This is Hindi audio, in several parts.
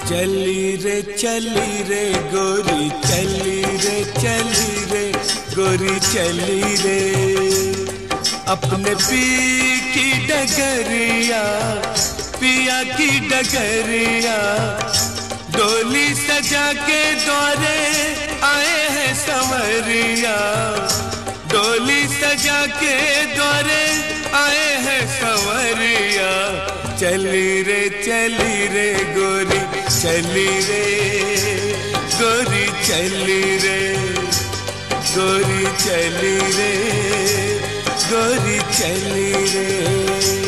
चली रे गोरी चली रे गोरी चली रे अपने पी की डगरिया पिया की डगरिया डोली सजा के द्वारे आए हैं संवरिया डोली सजा के द्वारे आए हैं संवरिया चली रे गोरी चली रे गोरी चली रे गोरी चली रे गोरी चली रे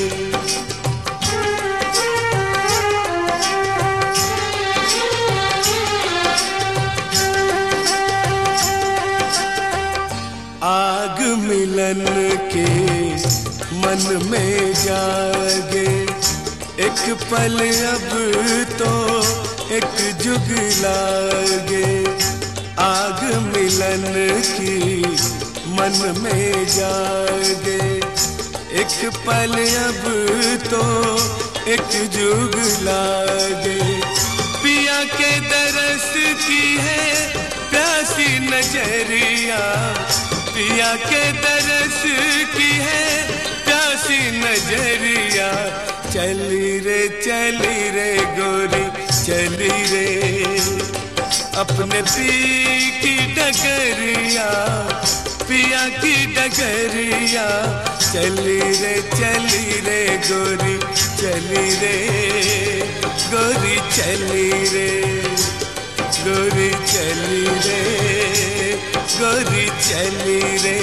आग मिलन के मन में जागे एक पल अब तो एक जुग लागे आग मिलन की मन में जागे एक पल अब तो एक जुग लागे पिया के दरस की है प्यासी नजरिया पिया के दरस की है प्यासी नजरिया चली रे गोरी चली रे अपने पी की डगरिया पिया की डगरिया चली रे गोरी चली रे गोरी चली रे गोरी चली रे गोरी चली रे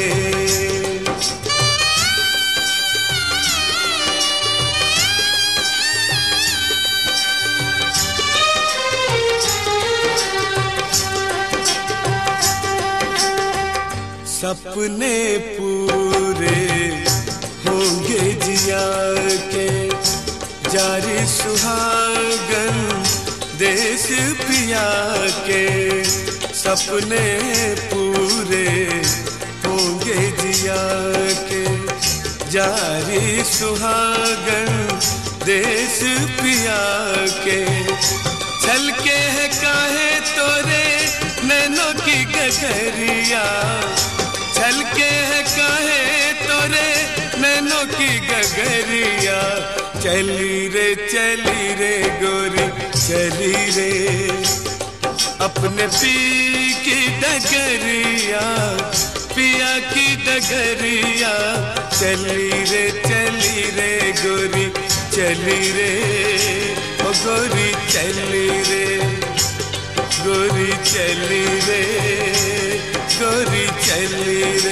सपने पूरे होंगे जिया के जारी सुहागन देश पिया के सपने पूरे होंगे जिया के जारी सुहागन देश पिया के छलके है काहे तोरे नैनों की गगरिया छलके है काहे तोरे नैनों की गगरिया चली रे गोरी चली रे अपने पी की डगरिया पिया की डगरिया चली रे गोरी चली रे ओ गोरी चली रे गोरी चली रे गोरी चली रे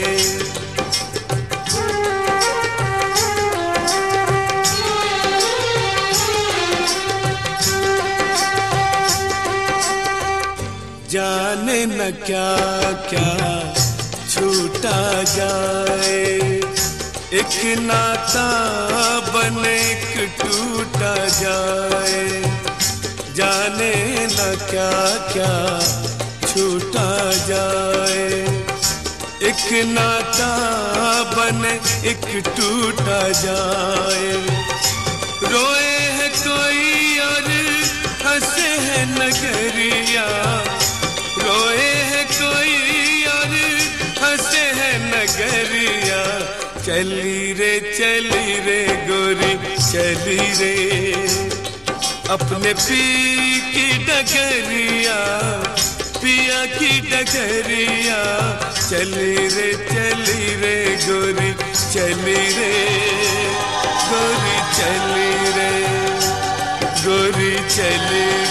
जाने न क्या क्या छूटा जाए एक नाता बने एक टूटा जाए जाने न क्या क्या छूटा जाए एक नाता बने एक टूटा जाए रोए है कोई और हंसे है नगरिया रोए है कोई और हंसे है नगरिया चली रे गोरी चली रे अपने पी की डगरिया पिया की डगरिया चली रे गोरी चली रे गोरी चली रे गोरी चली